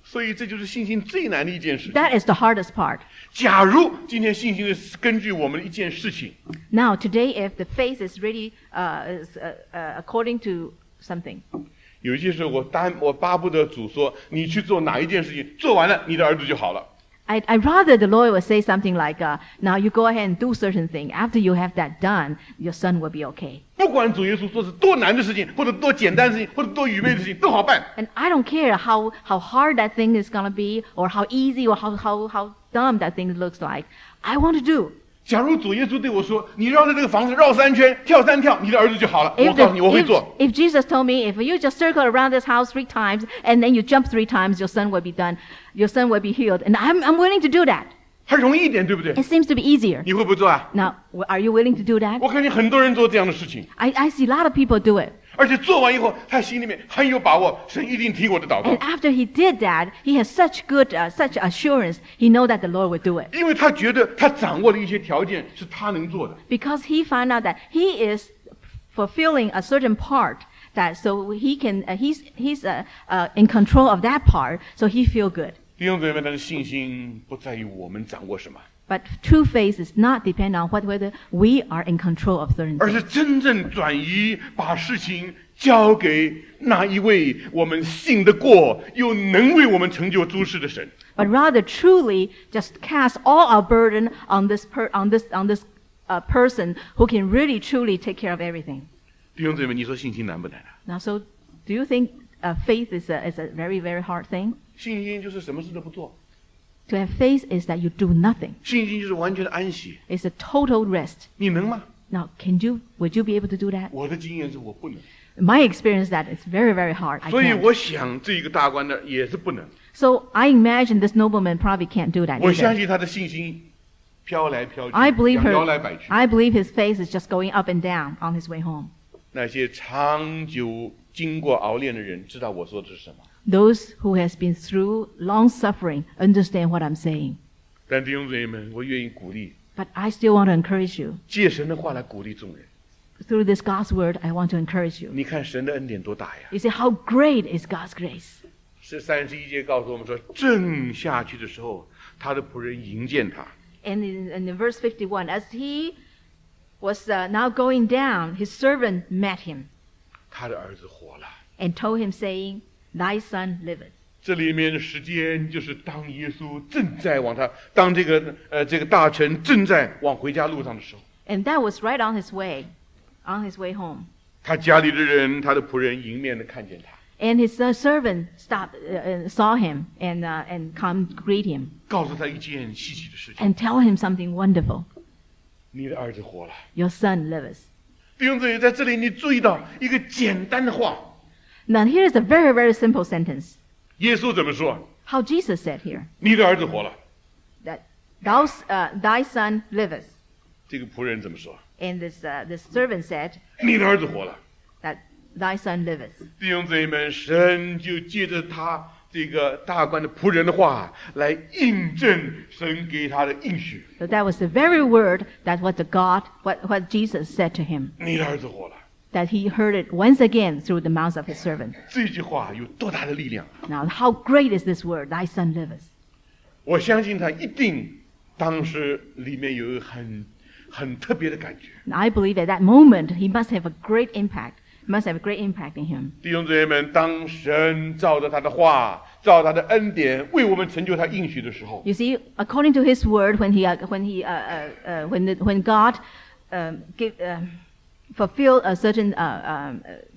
所以这就是信心最难的一件事情。 That is the hardest part. 假如今天信心是根据我们的一件事情， Now, today, if the faith is really uh, is, uh, uh, according to something, 有一些时候我担我巴不得主说你去做哪一件事情，做完了你的儿子就好了。 I, I'd rather the Lord would say something like, uh, now you go ahead and do certain thing. After you have that done, your son will be okay. 不管主耶稣说是多难的事情，或者多简单的事情，或者多愚昧的事情，都好办。 And I don't care how, how hard that thing is going to be, or how easy, or how, how, how dumb that thing looks like. I want to do. 假如主耶稣对我说，你绕着这个房子绕三圈，跳三跳，你的儿子就好了。我 If, 告诉你，我 the, 会 if, 做。 if Jesus told me, if you just circle around this house three times, and then you jump three times, your son will be done. Your son will be healed. And I'm, I'm willing to do that. 还容易一点，对不对？ It seems to be easier. 你会不会做啊？ Now, w- are you willing to do that? 我看见很多人做这样的事情， I, I see a lot of people do it. 而且做完以后，他心里面很有把握，神一定听我的祷 And 告， after he did that, he has such good, uh, such assurance. He know that the Lord will do it 因为他觉得他掌握了一些条件是他能做的。 because he found out that he is fulfilling a certain part. That so he can, uh, he's he's uh, uh, in control of that part. So he feel good. 弟兄姊妹们，但是信心不在于我们掌握什么， But true faith is not depend on what whether we are in control of certain 而 things. 是真正转移，把事情交给那一位我们信得过又能为我们成就诸事的神。 But rather truly just cast all our burden on this per, on this on this uh, person who can really truly take care of everything. 弟兄姊妹，你说信心难不难啊？ Now, so do you think uh, faith is a is a very very hard thing? 信心就是什么事都不做， To have faith is that you do nothing. 信心就是完全的安息。 It's a total rest. 你能吗？ Now, can you would you be able to do that? 我的经验是我不能， My experience that it's very very hard. I 所以 can't. 我想这个大官呢也是不能。 So I imagine this nobleman probably can't do that 我相 either. 信他的信心飘来飘去， I believe 摇 her. 来摆去。 I believe his faith is just going up and down on his way home. 那些长久经过熬炼的人，知道我说的是什么。 Those who has been through long suffering understand what I'm saying. 但弟兄姊妹们，我愿意鼓励， But I still want to encourage you. 借神的话来鼓励众人。 Through this God's word, I want to encourage you. 你看神的恩典多大呀！ You see how great is God's grace. 是三十一节告诉我们说，正下去的时候，他的仆人迎见他。 And in, and in verse fifty-one, as he was uh, now going down, his servant met him 他的儿子活了。 and told him, saying, Thy son liveth. 这里面的时间就是当耶稣正在往他，当这个呃这个大臣正在往回家路上的时候， And that was right on his way, on his way home. 他家里的人，他的仆人迎面的看见他， And his uh, servant stopped, uh, uh, saw him and, uh, and come greet him 告诉他一件稀奇的事情： and tell him something wonderful. 你的儿子活了。 Your son liveth. 弟兄姊妹，在这里你注意到一个简单的话， Now here's a very, very simple sentence. 耶稣怎么说？ How Jesus said here, 你的儿子活了。 that thou, uh, thy son liveth. 这个仆人怎么说？ And this, uh, this servant said 你的儿子活了。 that thy son liveth. 弟兄姊妹们，神就借着他这个大官的仆人的话来印证神给他的应许。 So that was the very word that what the God, what, what Jesus said to him, 你的儿子活了。 that he heard it once again through the mouth of his servant. 这句话有多大的力量？ Now, how great is this word, thy son liveth? 我相信他一定当时里面有一个很很特别的感觉。 And I believe at that moment, he must have a great impact, must have a great impact in him. 弟兄姊妹们，当神照着他的话，照他的恩典为我们成就他应许的时候， You see, according to his word, when he, uh, when he, uh, uh, uh, when, the, when God um, give, uh, fulfill a certain, uh, um, uh,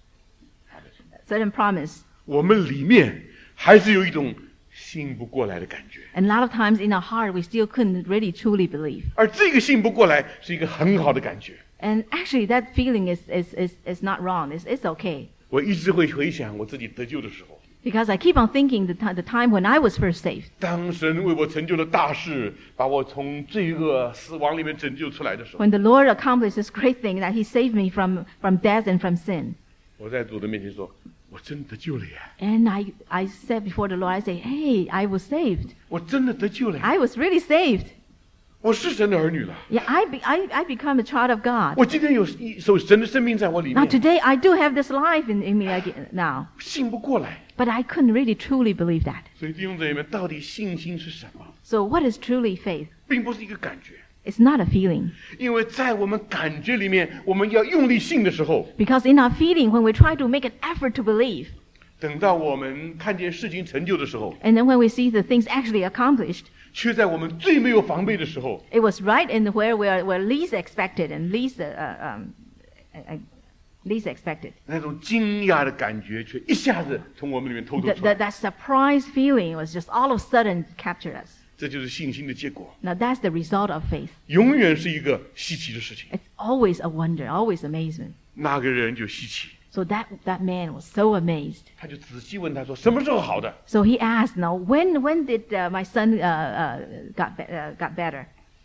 certain promise, 我们里面还是有一种信不过来的感觉。 and a lot of times in our heart, we still couldn't really truly believe. 而这个信不过来是一个很好的感觉。 And actually, that feeling is, is, is, is not wrong. It's, it's okay. 我一直会回想我自己得救的时候， Because I keep on thinking the, ti- the time when I was first saved. 当神为我成就了大事，把我从罪恶、死亡里面拯救出来的时候， When the Lord accomplished this great thing that he saved me from, from death and from sin. 我在主的面前说：“我真的得救了呀！ And I, I said before the Lord, I say, hey, I was saved. 我真的得救了呀！ I was really saved. 我是神的儿女了。 Yeah, I, be, I, I become a child of God. 我今天有一有神的生命在我里 Now 面， today I do have this life in, in me again now. 信不过来。 But I couldn't really truly believe that. 所以弟兄姊妹们，到底信心是什么？ So what is truly faith? 并不是一个感觉， It's not a feeling. 因为在我们感觉里面，我们要用力信的时候， Because in our feeling, when we try to make an effort to believe, 等到我们看见事情成就的时候， and then when we see the things actually accomplished, 却在我们最没有防备的时候， it was right in where we're, we're least expected and least, uh, uh, um, uh, uh, least expected. 那种惊讶的感觉却一下子从我们里面透露 That, 出来 that,，that surprise feeling was just all of a sudden captured us. 这就是信心的结果， Now that's the result of faith. 永远是一个稀奇的事情。 It's always a wonder, always amazement. 那个人就稀奇， So that, that man was so amazed. 他就仔细问他说：“什么时候好的 So he asked, now, when, when did uh, my son uh, uh, got, be- uh, got better?？”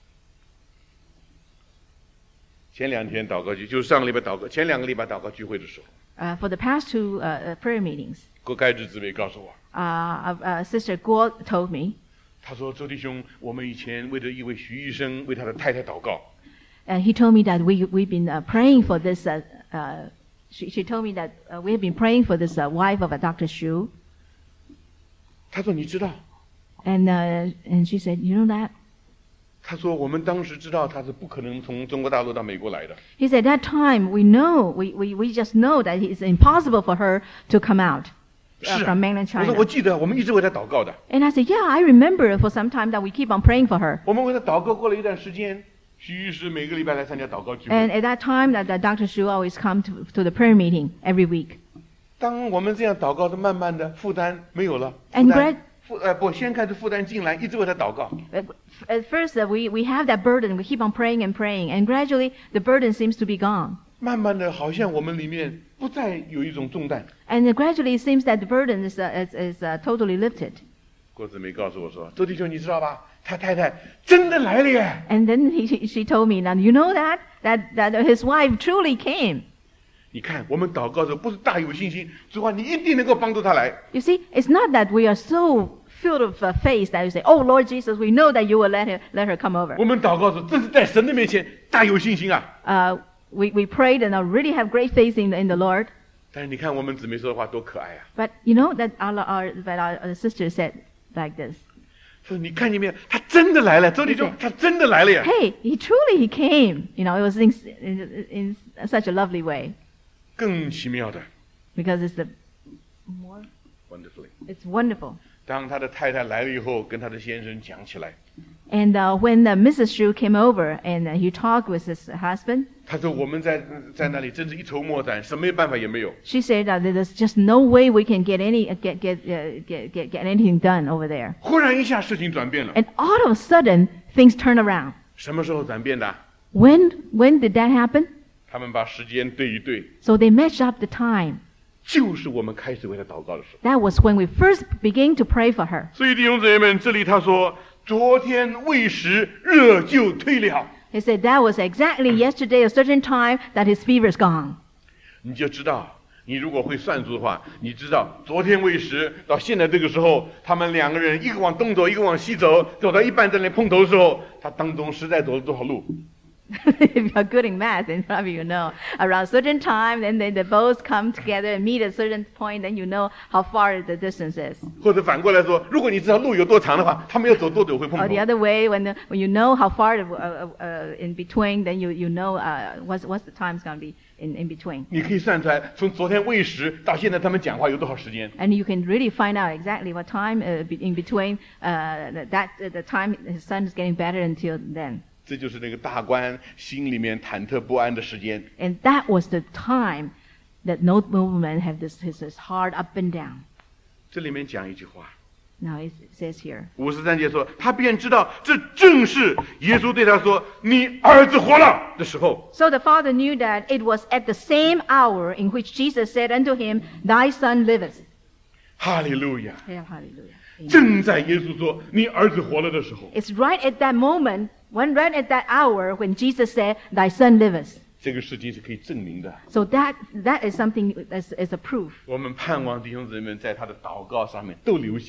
前两天祷告聚，就是上个礼拜祷告，前两个礼拜祷告聚会的时候， Uh, for the past two uh, uh, prayer meetings, 郭盖志姊妹告诉我， uh, uh, Sister Guo told me, 他说：“周弟兄，我们以前为着一位徐医生为他的太太祷告， uh, he told me that we, we've been uh, praying for this, uh, uh, she, she told me that uh, we have been praying for this uh, wife of a Doctor Xu. 他说你知道， And, uh, and she said, you know that? 他说我们当时知道他是不可能从中国大陆到美国来的， He said, that time we know, we, we, we just know that it's impossible for her to come out uh, 是啊 from mainland 我说 China. 我记得我们一直为他祷告的， And I said, yeah, I remember for some time that we keep on praying for her. 我们为他祷告过了一段时间，徐医师每个礼拜来参加祷告聚 And 会。 at that time, that, that Doctor Xu always come to, to the prayer meeting every week. 当我们这样祷告的，慢慢的负担没有了， And 负担 grad- 负呃不，先开始负担进来，一直为他祷告。 At at first, uh, we, we have that burden. We keep on praying and praying. And gradually, the burden seems to be gone. 慢慢的，好像我们里面不再有一种重担。 And uh, gradually, it seems that the burden is, uh, is, is uh, totally lifted. 郭姊妹告诉我说：“周弟兄，你知道吧？他太太真的来了耶！ And then he, she, she told me, now, you know that? That, that his wife truly came. 你看，我们祷告的时候不是大有信心，主啊，你一定能够帮助他来。 You see, it's not that we are so filled of uh, faith that we say, oh, Lord Jesus, we know that you will let her, let her come over. 我们祷告的时候，这是在神的面前大有信心啊。 Uh, we, we prayed and I really have great faith in, in the Lord. 但是你看我们姊妹说的话多可爱啊！ But you know that our, our, that our sister said like this. 说你看见没有？他真的来了，周弟兄，他真的来了呀！ Hey, he truly he came. You know, it was in, in, in such a lovely way 更奇妙的 because it's the more ，wonderfully。 it's wonderful. 当他的太太来了以后，跟他的先生讲起来， And uh, when uh, Missus Xu came over and uh, he talked with his husband, 他说我们在在那里真是一筹莫展，什么办法也没有。 she said that there's just no way we can get any uh, get get, uh, get get get anything done over there. 忽然一下事情转变了， And all of a sudden, things turn around. 什么时候转变的？ When when did that happen? 他们把时间对一对， So they matched up the time. 就是我们开始为他祷告的时候。 That was when we first began to pray for her. 所以弟兄姊妹们，这里他说，昨天未时，热就退了。 He said that was exactly yesterday, a certain time, that his fever's gone. 你就知道，你如果会算数的话，你知道昨天未时到现在这个时候，他们两个人一个往东走，一个往西走，走到一半在那里碰头的时候，他当中实在走了多少路？ If you're good in math, then probably you know. Around a certain time, then they, they both come together and meet at a certain point, then you know how far the distance is. 或者反过来说，如果你知道路有多长的话，他们要走多久会碰 Or 头 the？other way, when, the, when you know how far the, uh, uh, in between, then you, you know uh, what's, what's the time's going to be in, in between. 你可以算出来，从昨天未时到现在他们讲话有多少时间？ And you can really find out exactly what time uh, be- in between uh, that uh, the time his son is getting better until then. 这就是那个大官心里面忐忑不安的时间。 And that was the time that no nobleman had this his, his heart up and down. 这里面讲一句话， Now it says here. 五十三节说，他便知道这正是耶稣对他说：“你儿子活了”的时候。 So the father knew that it was at the same hour in which Jesus said unto him, Thy son liveth. 哈利路亚！ Yeah, hallelujah. Amen. 正在耶稣说“你儿子活了”的时候， It's right at that moment, when right at that hour when Jesus said, Thy son liveth. 这个事情是可以证明的。 So that that is something as, as a proof. 我们盼望弟兄姊妹们在他的祷告上面都留心，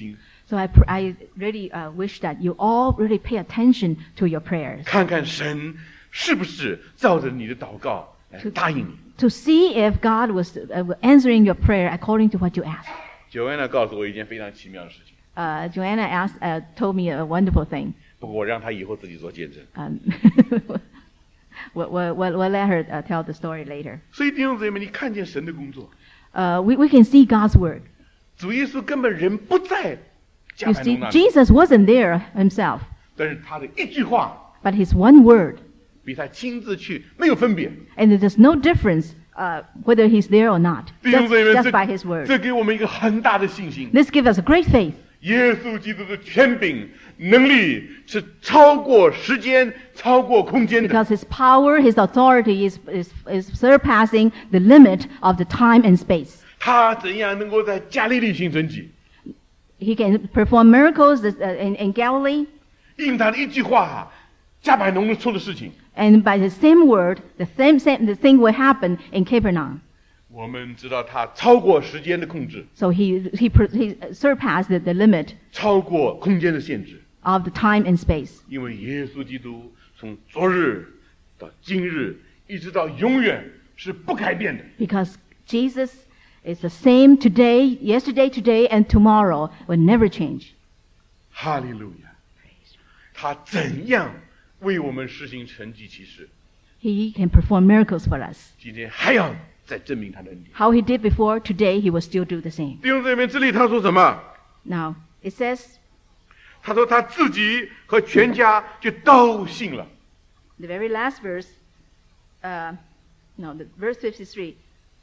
So I, pr- I really uh, wish that you all really pay attention to your prayers, 看看神是不是照着你的祷告来答应你。 to see if God was uh, answering your prayer according to what you asked. 九安呢告诉我一件非常奇妙的事情， Uh, Joanna asked, uh, told me a wonderful thing. 不过我让他以后自己做见证。 Um, we'll, we'll, we'll let her uh, tell the story later. 所以弟兄姊妹，你看见神的工作， Uh, we, we can see God's word. 主耶稣根本人不在加 You 百 see, 农那里， Jesus wasn't there himself, 但是他的一句话 but his one word, 比他亲自去没有分别。 and there's no difference uh, whether he's there or not, 弟兄 just, 姊妹， just 这 by his word. 这给我们一个很大的信心。 This gives us a great faith 耶稣基督的权柄、能力是超过时间、超过空间的。 because his power, his authority is, is, is surpassing the limit of the time and space. 他怎样能够在加利利行神迹？ He can perform miracles uh, in, in Galilee, 因他的一句话，加百农出的事情， and by the same word, the same, same the thing will happen in Capernaum. 我们知道他超过时间的控制， So he, he, per- he surpassed the, the limit 超过空间的限制。 of the time and space. 因为耶稣基督从昨日到今日，一直到永远是不改变的。 Because Jesus is the same today, yesterday, today, and tomorrow will never change. 哈利路亚！他怎样为我们实行神迹奇事？ He can perform miracles for us. 今天还要再证明他的恩典。 How he did before, today he will still do the same. 弟兄姊妹，这里他说什么？ Now, it says, 他说他自己和全家就都信了。 the very last verse, uh, no, the verse fifty-three.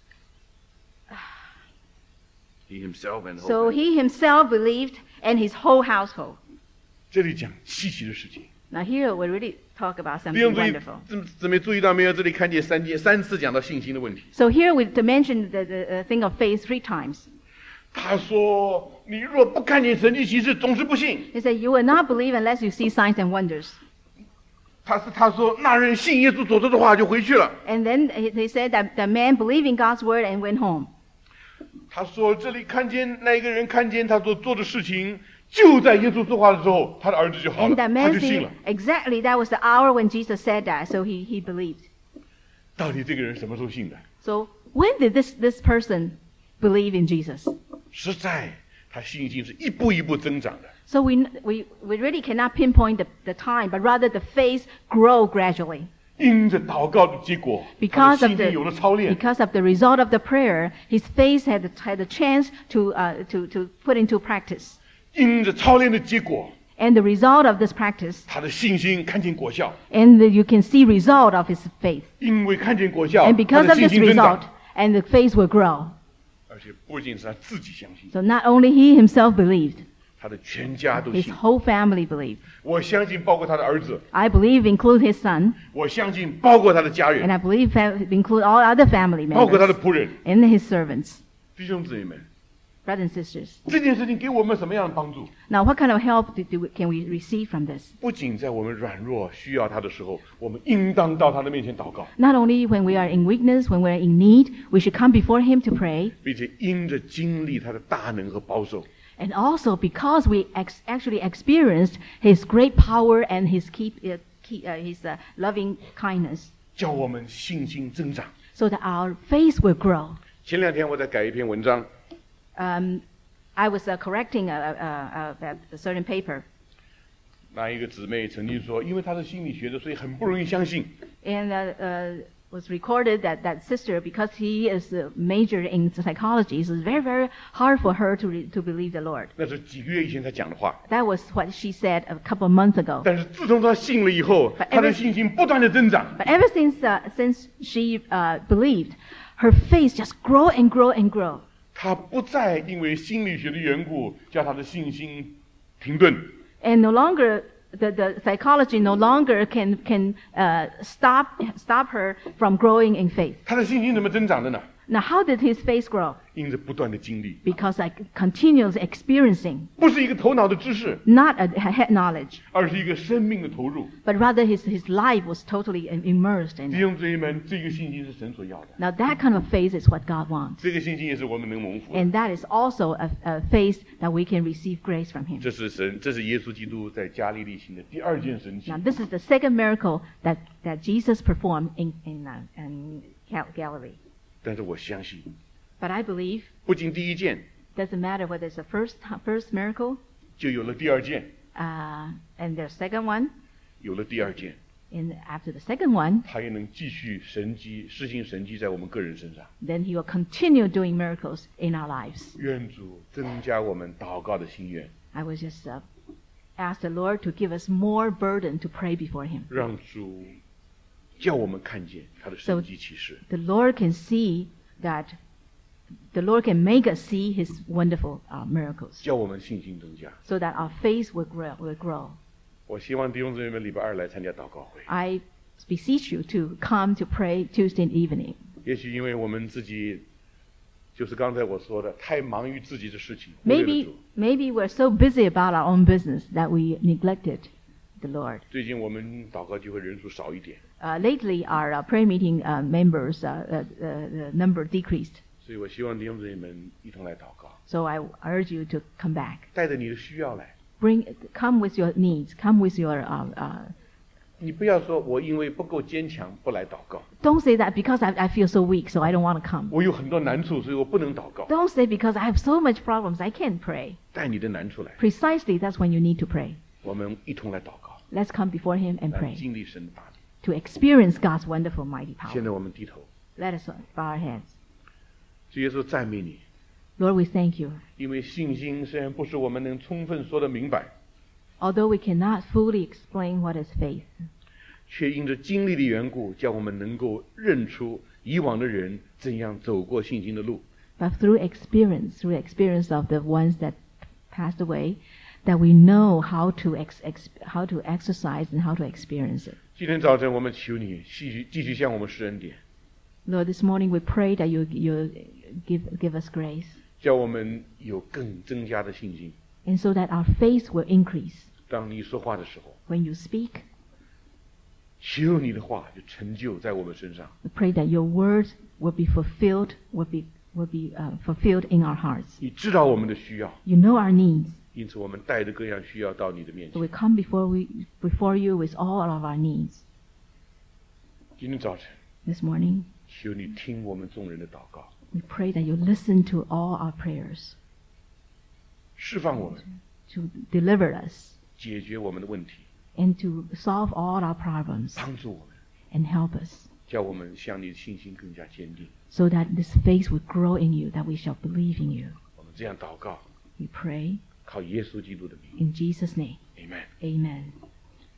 He himself and So he himself believed and his whole household. 这里讲稀奇的事情。 Now here we really talk about 弟兄 something 姊妹 wonderful. 姊姊妹注意到没有？这里看见三件三次讲到信心的问题。 So here we to mention the, the uh, thing of faith three times. 他说：“你若不看见神迹奇事，总是不信。 He said, you will not believe unless you see signs and wonders. ” 他是他说那人信耶稣所说的话就回去了。 And then he he said that the man believed in God's word and went home. 他说这里看见那一个人看见他所做的事情，就在耶稣说话的时候，他的儿子就好了， And that 他 man 就信 see 了。 exactly that was the hour when Jesus said that, so he, he believed. 到底这个人什么时候信的？ So when did this, this person believe in Jesus? 实在他信心是一步一步增长的。 So we, we, we really cannot pinpoint the, the time, but rather the faith grow gradually. 因着祷告的结果，他 Because 的 of 信 the, 心有了操练。 because of the result of the prayer, his faith had, had a chance to, uh, to, to put into practice. 因着操练的结果， And the result of this practice, 他的信心看见果效。 and you can see result of his faith. 因为看见果效， And 他 because 的 of 信 this 心增 result, 长。 and the faith will grow. 而且不仅是他自己相信， So not only he himself believed, 他的全家都 his 信。 whole family believed. 我相信，包括他的儿子， I believe include his son, 我相信，包括他的家 and 人， I believe fam- include all other family 包括他的 members 仆人。 and his servants, 弟兄姊妹们， brothers and sisters. 这件事情给我们什么样的帮助？ Now, what kind of help do, do we, can we receive from this? 不仅在我们软弱需要他的时候，我们应当到他的面前祷告， Not only when we are in weakness, when we are in need, we should come before him to pray, 并且因着经历他的大能和保守， and also because we ex- actually experienced his great power and his keep, uh, keep, uh, his uh, loving kindness, 叫我们信心增长。 so that our faith will grow. 前两天我在改一篇文章， Um, I was uh, correcting a, a, a, a certain paper, 那一个姊妹曾经说，因为她是心理学的，所以很不容易相信。 and uh, uh, was recorded that that sister, because he is a major in psychology, so it's very, very hard for her to, re- to believe the Lord. 那是几个月以前她讲的话， That was what she said a couple of months ago. 但是自从她信了以后， But 她的 every- 信心不断的增长。 But ever since, uh, since she uh, believed, her faith just grow and grow and grow. 她不再因为心理学的缘故，叫她的信心停顿。 And no longer, the, the psychology no longer can, can uh, stop, stop her from growing in faith. 她的信心怎么增长的呢？ Now, how did his faith grow? 因着不断的经历， Because I continues experiencing, 不是一个头脑的知识， not a head knowledge, 而是一个生命的投入。 but rather his, his life was totally immersed in 弟 it. 兄姊妹们，这个信心是神所要的， Now, that kind of faith is what God wants. 这个信心也是我们能蒙福的。 And that is also a, a faith that we can receive grace from him. 这是神，这是耶稣基督在加利利行的第二件神迹 Now,。this is the second miracle that, that Jesus performed in, in, uh, in Gal- Galilee. 但是我相信， But I believe, 不仅第一件， doesn't matter whether it's the first, first miracle, 就有了第二件， uh, and the second one, 有了第二件， and after the second one, 他也能继续神迹施行神迹在我们个人身上。 then he will continue doing miracles in our lives. 愿主增加我们祷告的心愿， I will just uh, ask the Lord to give us more burden to pray before him. 让主叫我们看见他的神迹启示。 The Lord can see that, the Lord can make us see his wonderful uh, miracles, 叫我们信心增加。 so that our faith will grow, will grow. 我希望弟兄姊妹们礼拜二来参加祷告会。 I beseech you to come to pray Tuesday evening. 也许因为我们自己，就是刚才我说的，太忙于自己的事情，忽略了 Maybe, 主。 maybe we're so busy about our own business that we neglected the Lord. 最近我们祷告聚会人数少一点， Uh, lately, our uh, prayer meeting uh, members, uh, uh, uh, the number decreased. 所以我希望弟兄姊妹们一同来祷告， So I urge you to come back. 带着你的需要来。 Bring, come with your needs. Come with your. Uh, uh, 你不要说我因为不够坚强不来祷告， don't say that because I, I feel so weak, so I don't want to come. 我有很多难处，所以我不能祷告。 Don't say because I have so much problems I can't pray. 带你的难处来， Precisely, that's when you need to pray. 我们一同来祷告， Let's come before Him and 来 pray 经历神的大力。 to experience God's wonderful, mighty 现 power. 在我们低头， Let us bow our heads. 主耶稣赞美你， Lord, we thank you. 因为信心虽然不是我们能充分说得明白， Although we cannot fully explain what is faith, 却因着经历的缘故，叫我们能够认出以往的人怎样走过信心的路。 but through experience, through experience of the ones that passed away, that we know how to ex- ex- how to exercise and how to experience it. 今天早晨，我们求你继续继续向我们施恩典， Lord, this morning we pray that you you give give us grace, 叫我们有更增加的信心。 and so that our faith will increase. 当你说话的时候， When you speak, 求你的话就成就在我们身上。 we pray that your words will be fulfilled, will be will be uh, fulfilled in our hearts. 你知道我们的需要， You know our needs, 因此我们带着各样需要到你的面 so 前。 we come before we before you with all of our needs. 今天早晨， This morning, 求你听我们众人的祷告， we pray that you listen to all our prayers, 释放我们， to deliver us, 解决我们的问题， and to solve all our problems, 帮助我们， and help us, 叫我们向你的信心更加坚定。 so that this faith will grow in you, that we shall believe in you. 我们这样祷告， We pray 靠耶稣基督的名 in Jesus' name. ，Amen。 Amen.